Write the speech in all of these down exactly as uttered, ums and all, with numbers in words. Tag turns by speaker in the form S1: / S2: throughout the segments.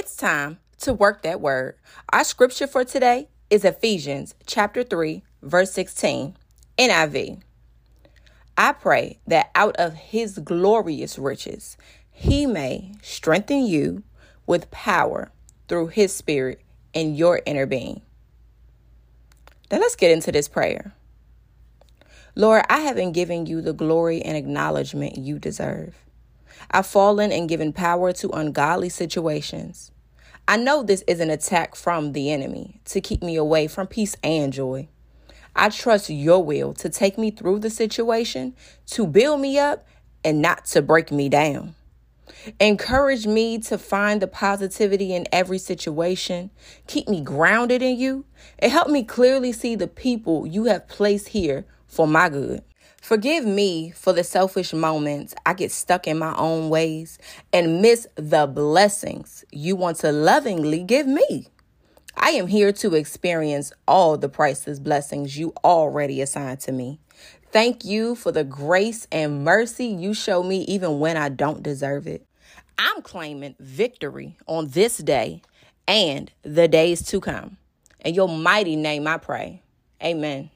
S1: It's time to work that word. Our scripture for today is Ephesians chapter three, verse sixteen, N I V. I pray that out of his glorious riches, he may strengthen you with power through his spirit in your inner being. Now let's get into this prayer. Lord, I haven't given you the glory and acknowledgement you deserve. I've fallen and given power to ungodly situations. I know this is an attack from the enemy to keep me away from peace and joy. I trust your will to take me through the situation, to build me up and not to break me down. Encourage me to find the positivity in every situation. Keep me grounded in you and help me clearly see the people you have placed here for my good. Forgive me for the selfish moments I get stuck in my own ways and miss the blessings you want to lovingly give me. I am here to experience all the priceless blessings you already assigned to me. Thank you for the grace and mercy you show me even when I don't deserve it. I'm claiming victory on this day and the days to come. In your mighty name I pray. Amen.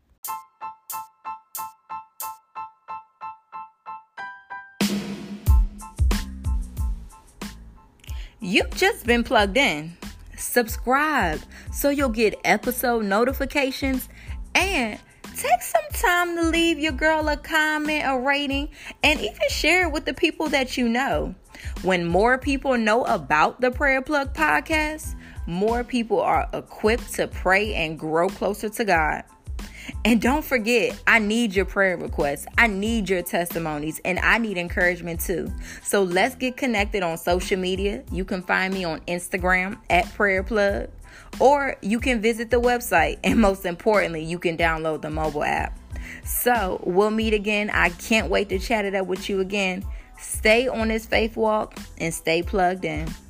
S1: You've just been plugged in. Subscribe so you'll get episode notifications and take some time to leave your girl a comment, a rating, and even share it with the people that you know. When more people know about the Prayer Plug podcast, more people are equipped to pray and grow closer to God. And don't forget, I need your prayer requests. I need your testimonies, and I need encouragement too. So let's get connected on social media. You can find me on Instagram at Prayer Plug, or you can visit the website. And most importantly, you can download the mobile app. So we'll meet again. I can't wait to chat it up with you again. Stay on this faith walk and stay plugged in.